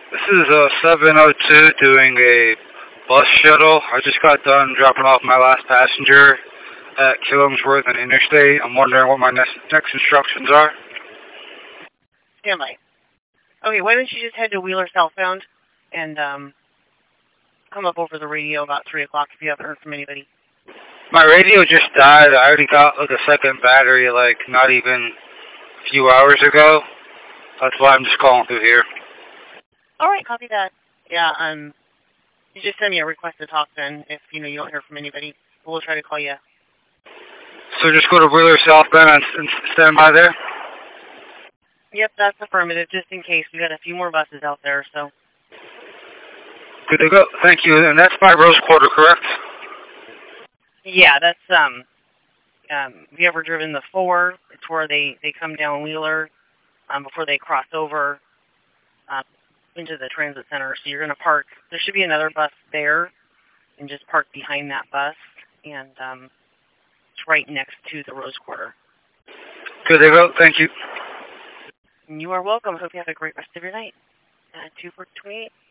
This is 702 doing a bus shuttle. I just got done dropping off my last passenger at Killingsworth and Interstate. I'm wondering what my next instructions are. Stand by. Okay, why don't you just head to Wheeler Southbound and come up over the radio about 3 o'clock if you haven't heard from anybody. My radio just died. I already got like a second battery like not even a few hours ago. That's why I'm just calling through here. All right, copy that. Yeah, you just send me a request to talk then if, you don't hear from anybody. We'll try to call you. So just go to Wheeler Southbound and stand by there? Yep, that's affirmative, just in case. We got a few more buses out there, so. Good to go. Thank you. And that's by Rose Quarter, correct? Yeah, that's, have you ever driven the 4? It's where they come down Wheeler before they cross over into the transit center. So you're going to park. There should be another bus there, and just park behind that bus. And it's right next to the Rose Quarter. Good to go. Thank you. You are welcome. Hope you have a great rest of your night. 2428.